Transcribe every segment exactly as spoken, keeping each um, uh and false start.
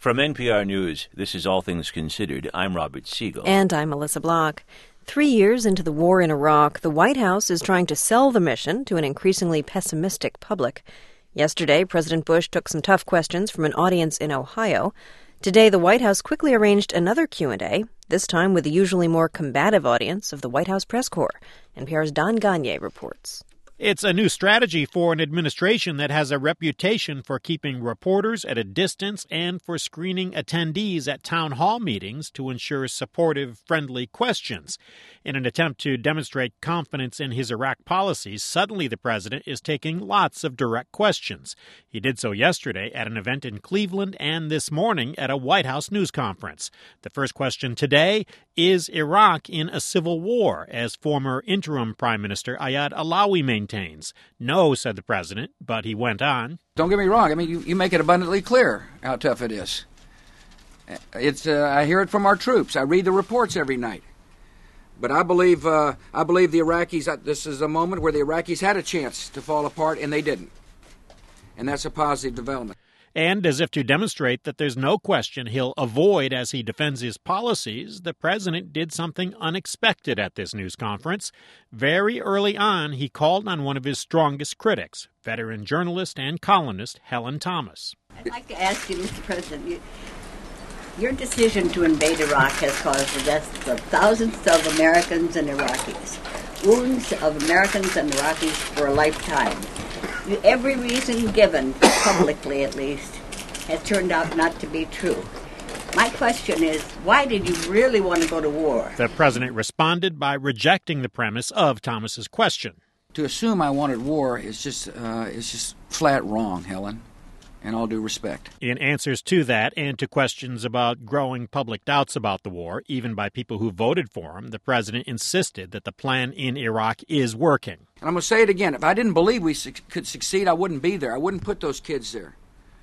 From N P R News, this is All Things Considered. I'm Robert Siegel. And I'm Melissa Block. Three years into the war in Iraq, the White House is trying to sell the mission to an increasingly pessimistic public. Yesterday, President Bush took some tough questions from an audience in Ohio. Today, the White House quickly arranged another Q and A, this time with the usually more combative audience of the White House press corps. N P R's Don Gagné reports. It's a new strategy for an administration that has a reputation for keeping reporters at a distance and for screening attendees at town hall meetings to ensure supportive, friendly questions. In an attempt to demonstrate confidence in his Iraq policies, suddenly the president is taking lots of direct questions. He did so yesterday at an event in Cleveland and this morning at a White House news conference. The first question today, is Iraq in a civil war, as former interim Prime Minister Ayad Allawi maintains? No, said the president, but he went on. Don't get me wrong. I mean, you, you make it abundantly clear how tough it is. It's uh, I hear it from our troops. I read the reports every night. But I believe uh, I believe the Iraqis, uh, this is a moment where the Iraqis had a chance to fall apart, and they didn't. And that's a positive development. And as if to demonstrate that there's no question he'll avoid as he defends his policies, the president did something unexpected at this news conference. Very early on, he called on one of his strongest critics, veteran journalist and columnist Helen Thomas. I'd like to ask you, Mister President, you, your decision to invade Iraq has caused the deaths of thousands of Americans and Iraqis, wounds of Americans and Iraqis for a lifetime. Every reason given, publicly at least, has turned out not to be true. My question is, why did you really want to go to war? The president responded by rejecting the premise of Thomas's question. To assume I wanted war is just uh, is just flat wrong, Helen, in all due respect. In answers to that and to questions about growing public doubts about the war, even by people who voted for him, the president insisted that the plan in Iraq is working. And I'm going to say it again. If I didn't believe we su- could succeed, I wouldn't be there. I wouldn't put those kids there.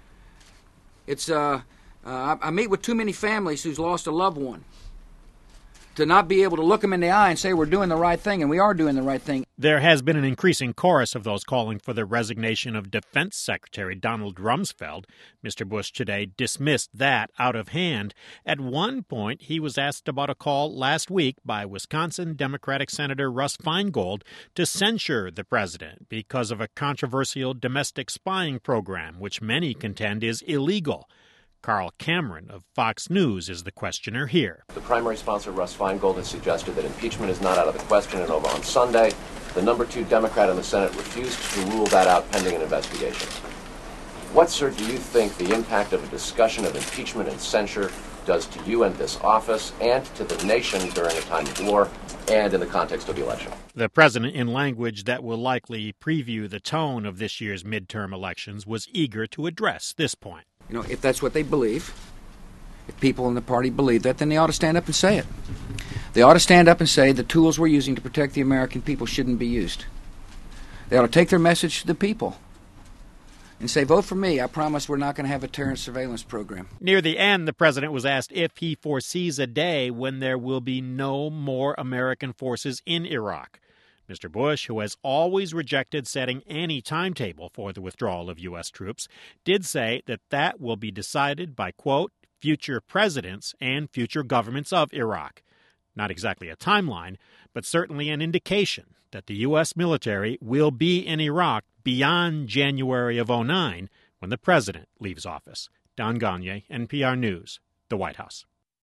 It's uh, uh, I meet with too many families who's lost a loved one to not be able to look them in the eye and say we're doing the right thing, and we are doing the right thing. There has been an increasing chorus of those calling for the resignation of Defense Secretary Donald Rumsfeld. Mister Bush today dismissed that out of hand. At one point, he was asked about a call last week by Wisconsin Democratic Senator Russ Feingold to censure the president because of a controversial domestic spying program, which many contend is illegal. Carl Cameron of Fox News is the questioner here. The primary sponsor, Russ Feingold, has suggested that impeachment is not out of the question, and over on Sunday, the number two Democrat in the Senate refused to rule that out pending an investigation. What, sir, do you think the impact of a discussion of impeachment and censure does to you and this office and to the nation during a time of war and in the context of the election? The president, in language that will likely preview the tone of this year's midterm elections, was eager to address this point. You know, if that's what they believe, if people in the party believe that, then they ought to stand up and say it. They ought to stand up and say the tools we're using to protect the American people shouldn't be used. They ought to take their message to the people and say, vote for me. I promise we're not going to have a terrorist surveillance program. Near the end, the president was asked if he foresees a day when there will be no more American forces in Iraq. Mister Bush, who has always rejected setting any timetable for the withdrawal of U S troops, did say that that will be decided by, quote, future presidents and future governments of Iraq. Not exactly a timeline, but certainly an indication that the U S military will be in Iraq beyond January of oh nine when the president leaves office. Don Gagné, N P R News, the White House.